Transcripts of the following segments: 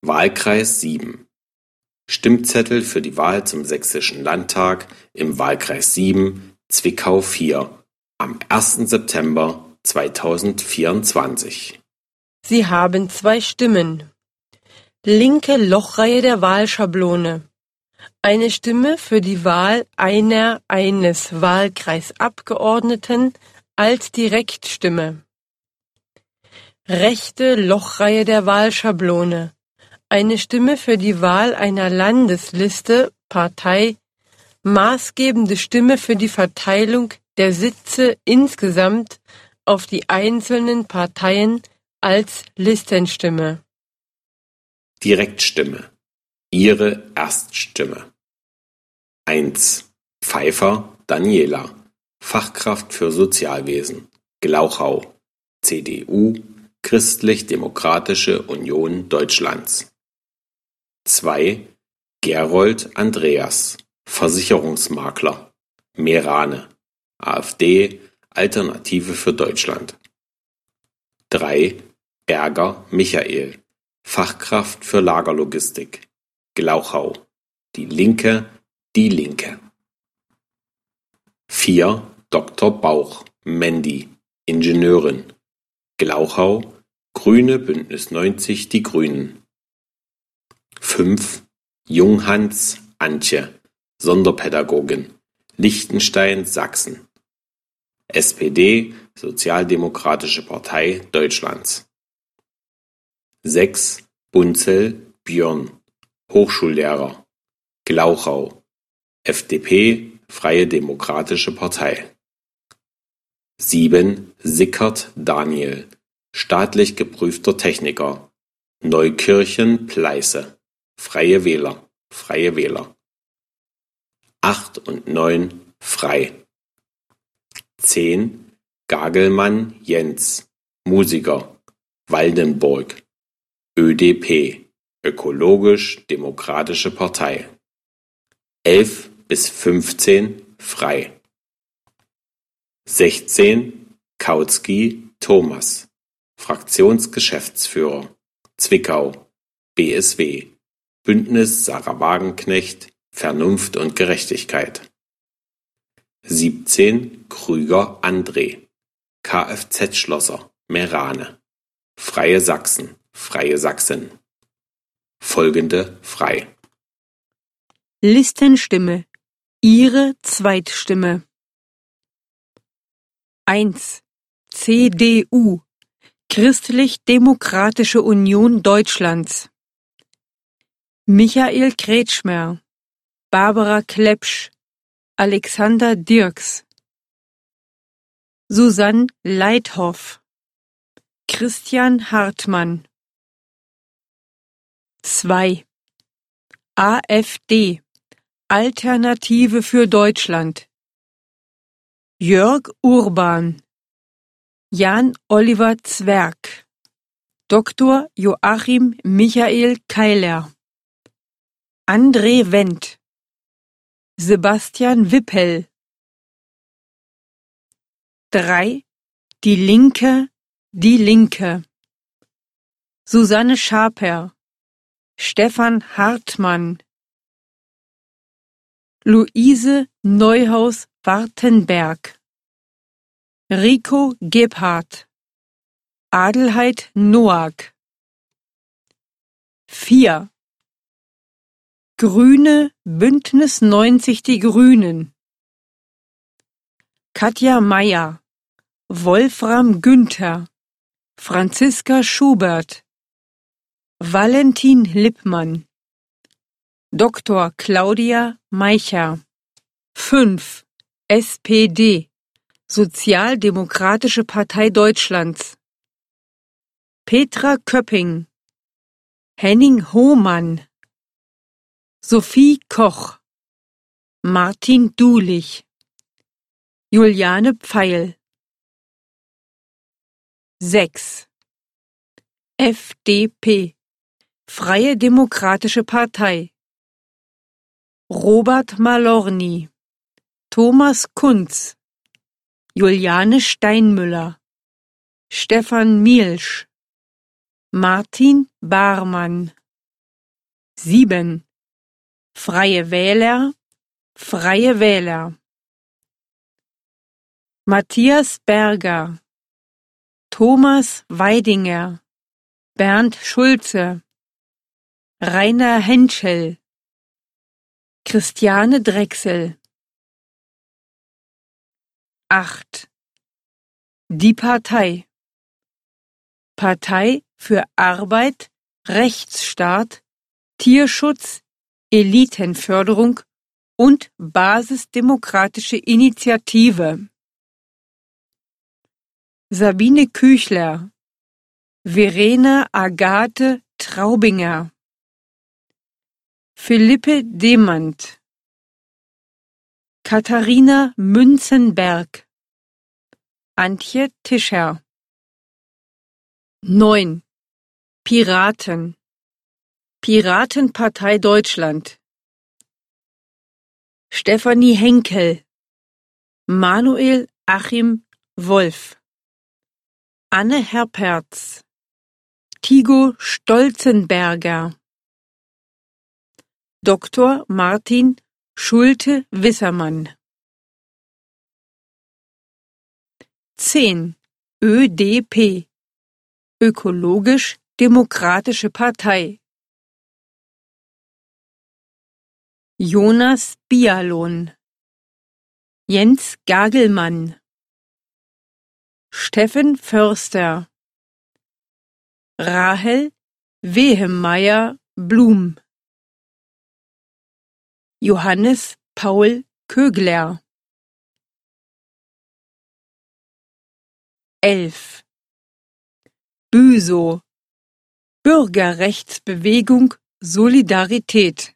Wahlkreis 7. Stimmzettel für die Wahl zum Sächsischen Landtag im Wahlkreis 7, Zwickau 4, am 1. September 2024. Sie haben 2 Stimmen. Linke Lochreihe der Wahlschablone. Eine Stimme für die Wahl eines Wahlkreisabgeordneten als Direktstimme. Rechte Lochreihe der Wahlschablone. Eine Stimme für die Wahl einer Landesliste, Partei, maßgebende Stimme für die Verteilung der Sitze insgesamt auf die einzelnen Parteien als Listenstimme. Direktstimme. Ihre Erststimme. 1. Pfeiffer Daniela, Fachkraft für Sozialwesen, Glauchau, CDU, Christlich-Demokratische Union Deutschlands. 2. Gerold Andreas, Versicherungsmakler, Meerane, AfD, Alternative für Deutschland. 3. Berger Michael, Fachkraft für Lagerlogistik, Glauchau, Die Linke, Die Linke. 4. Dr. Bauch, Mandy, Ingenieurin, Glauchau, Grüne Bündnis 90 Die Grünen. 5. Junghans Antje, Sonderpädagogin, Liechtenstein, Sachsen. SPD, Sozialdemokratische Partei Deutschlands. 6. Bunzel Björn, Hochschullehrer, Glauchau, FDP, Freie Demokratische Partei. 7. Sickert Daniel, staatlich geprüfter Techniker, Neukirchen-Pleiße, Freie Wähler, Freie Wähler. 8 und 9 frei. 10. Gagelmann Jens, Musiker, Waldenburg, ÖDP, Ökologisch-Demokratische Partei. 11 bis 15 frei. 16. Kautsky Thomas, Fraktionsgeschäftsführer, Zwickau, BSW, Bündnis Sarah Wagenknecht, Vernunft und Gerechtigkeit. 17. Krüger André, Kfz-Schlosser, Meerane, Freie Sachsen, Freie Sachsen. Folgende frei. Listenstimme. Ihre Zweitstimme. 1. CDU, Christlich-Demokratische Union Deutschlands. Michael Kretschmer, Barbara Klepsch, Alexander Dirks, Susanne Leithoff, Christian Hartmann. 2. AfD, Alternative für Deutschland. Jörg Urban, Jan-Oliver Zwerg, Dr. Joachim Michael Keiler, André Wendt, Sebastian Wippel. 3. Die Linke, Die Linke. Susanne Schaper, Stefan Hartmann, Luise Neuhaus-Wartenberg, Rico Gebhardt, Adelheid Noack. 4. Grüne Bündnis 90 Die Grünen. Katja Mayer, Wolfram Günther, Franziska Schubert, Valentin Lippmann, Dr. Claudia Meicher. 5. SPD, Sozialdemokratische Partei Deutschlands. Petra Köpping, Henning Hohmann, Sophie Koch, Martin Dulich, Juliane Pfeil. 6. FDP, Freie Demokratische Partei. Robert Malorny, Thomas Kunz, Juliane Steinmüller, Stefan Mielsch, Martin Barmann. 7. Freie Wähler, Freie Wähler. Matthias Berger, Thomas Weidinger, Bernd Schulze, Rainer Henschel, Christiane Drechsel. 8. Die Partei. Partei für Arbeit, Rechtsstaat, Tierschutz, Elitenförderung und Basisdemokratische Initiative. Sabine Küchler, Verena Agathe Traubinger, Philippe Demand, Katharina Münzenberg, Antje Tischer. 9. Piraten. Piratenpartei Deutschland. Stefanie Henkel, Manuel Achim Wolf, Anne Herperz, Tigo Stolzenberger, Dr. Martin Schulte-Wissermann. 10. ÖDP, Ökologisch-Demokratische Partei. Jonas Bialon, Jens Gagelmann, Steffen Förster, Rahel Wehemeier-Blum, Johannes Paul Kögler. 11. BÜSO, Bürgerrechtsbewegung Solidarität.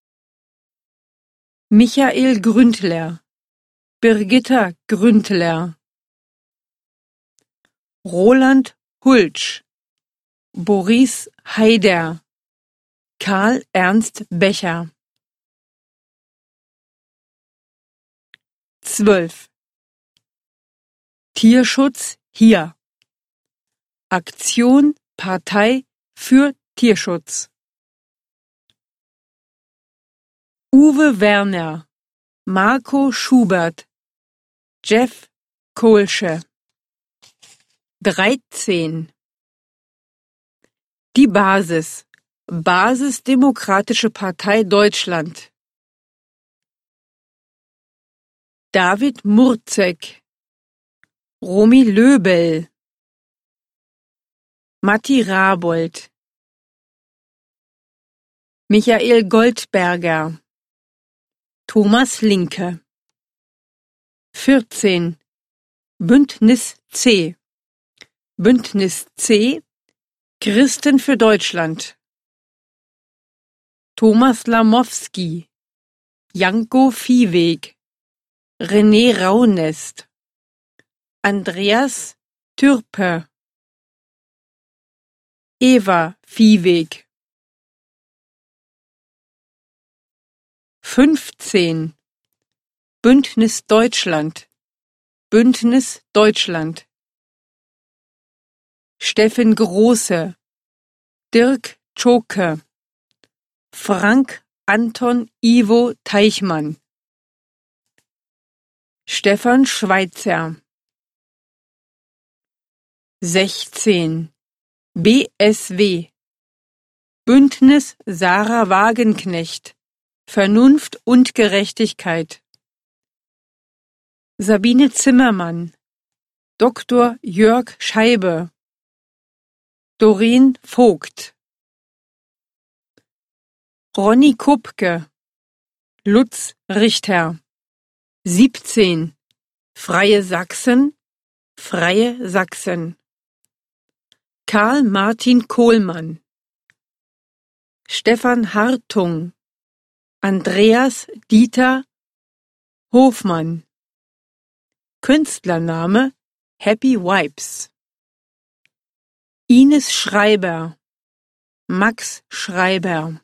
Michael Gründler, Birgitta Gründler, Roland Hultsch, Boris Haider, Karl Ernst Becher. 12. Tierschutz hier. Aktion Partei für Tierschutz. Uwe Werner, Marco Schubert, Jeff Kohlsche. 13. Die Basis, Basisdemokratische Partei Deutschland. David Murzek, Romy Löbel, Matti Rabold, Michael Goldberger, Thomas Linke. 14. Bündnis C. Bündnis C. Christen für Deutschland. Thomas Lamowski, Janko Viehweg, René Raunest, Andreas Türpe, Eva Viehweg. 15. Bündnis Deutschland. Bündnis Deutschland. Steffen Große, Dirk Tschoke, Frank Anton Ivo Teichmann, Stefan Schweitzer. 16. BSW, Bündnis Sarah Wagenknecht, Vernunft und Gerechtigkeit. Sabine Zimmermann, Dr. Jörg Scheibe, Doreen Vogt, Ronny Kupke, Lutz Richter. 17. Freie Sachsen, Freie Sachsen. Karl Martin Kohlmann, Stefan Hartung, Andreas Dieter Hofmann. Künstlername Happy Vibes. Ines Schreiber, Max Schreiber.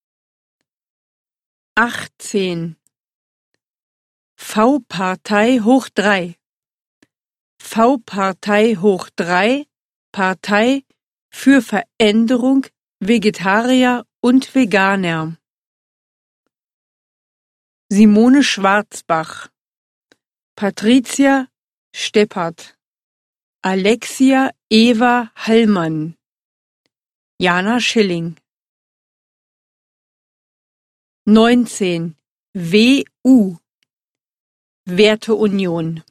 18. V-Partei hoch 3. V-Partei hoch 3, Partei für Veränderung, Vegetarier und Veganer. Simone Schwarzbach, Patricia Steppert, Alexia Eva Hallmann, Jana Schilling. 19. WU Werteunion.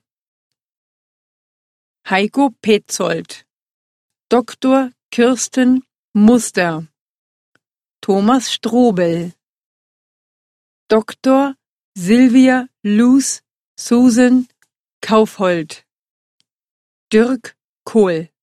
Heiko Petzold, Dr. Kirsten Muster, Thomas Strobel, Dr. Silvia Luz Susan Kaufhold, Dirk Kohl.